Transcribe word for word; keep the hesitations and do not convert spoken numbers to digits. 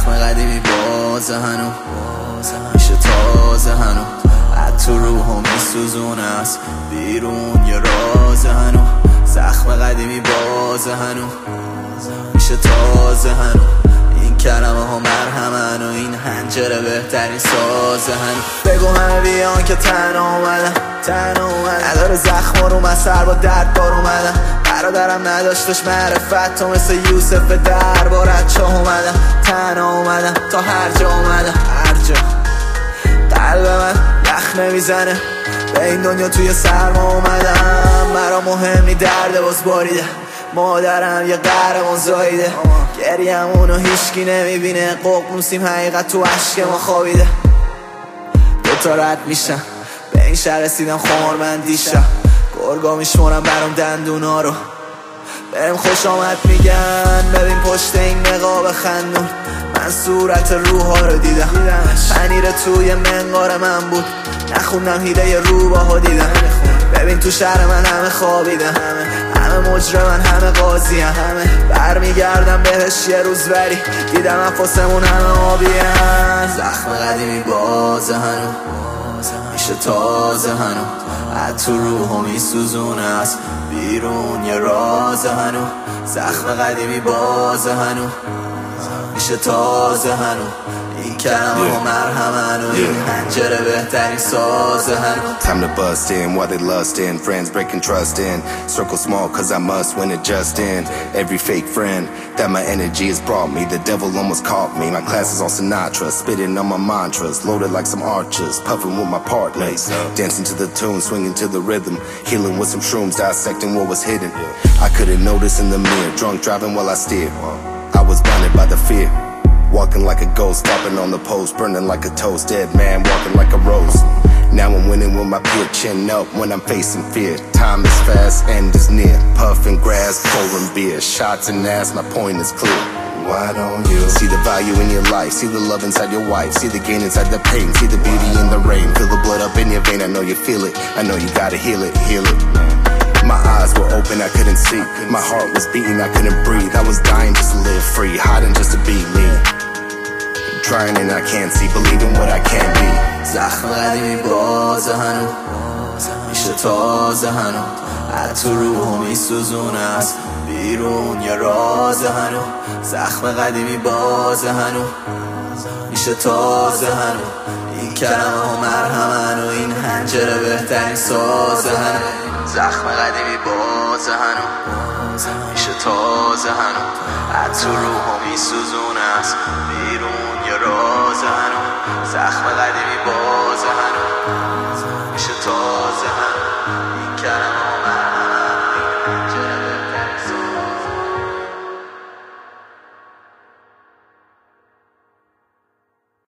زخم قدیمی بازه هنو میشه تازه هنو از تو روحو میسوزونه است بیرون یه رازه هنو زخم قدیمی بازه هنو میشه تازه هنو این کلمه ها مرهمن و این حنجره بهترین سازه هنو بگو همه بیان که تنها اومدم تنها اومدم نداره زخم رو من سر با درد بار اومدم برادرم نداشتش معرفت تو مثل یوسف دربارت چاه اومدم تنها اومدم تا هر جا اومدم هر جا قلب من یخ نمیزنه به این دنیا توی سرما اومدم مرا مهم نی درد باز باریده مادرم یه قهرمان زاییده گریه‌مونو هیچکی نمیبینه ققنوسیم حقیقت تو عشق ما خوابیده دوتا رد میشم به این شهر رسیدم خمارمندیشم گرگا میشمارم برام دندونا رو بهم خوش آمد میگن ببین پشت این نقاب خندون من صورت روحا رو دیدم پنیر توی منقار من بود نخوندم هیله روباها دیدم ببین تو شهر من همه خوابیدن همه مجرمن همه قاضی همه برمیگردم بهش یه روز ولی دیدم انفاسمون همه آبیان زخم قدیمی بازه هنو میشه تازه هنو از تو روحو میسوزونه است بیرون یه رازه هنو زخم قدیمی بازه هنو میشه تازه هنو این کلمه ها مرهمن و این حنجره بهترین سازه هنو Time to bust in while they lust in friends breaking trust in circle small cause I must win it just in every fake friend that my energy has brought me the devil almost caught me my classes on Sinatra spitting on my mantras loaded like some archers puffing with my partners dancing to the tune swinging to the rhythm healing with some shrooms dissecting what was hidden I couldn't notice in the mirror drunk driving while I steered I was blinded by the fear walking like a ghost stopping on the post burning like a toast dead man walking like a rose now I'm winning with my pure chin up when I'm facing fear time is fast end is near puffing grass pouring beer shots and ass my point is clear why don't you see the value in your life see the love inside your wife see the gain inside the pain see the beauty in the rain feel the blood up in your vein I know you feel it I know you gotta heal it heal it my eyes were open I couldn't see my heart was beating I couldn't breathe I was dying just to live free hiding just to be me trying and I can't see believing what I can't be زخم قدیمی بازه هنو میشه تازه هنو از تو روحو میسوزونه است بیرون یه رازه هنو زخم قدیمی بازه هنو میشه تازه هنو این کلمه ها مرهمن و این حنجره بهترین سازه هنو زخم قدیمی بازه هنو میشه تازه هنو از تو روحو میسوزونه است بیرون یه رازه هنو زخم قدیمی بازه هنو میشه تازه هنو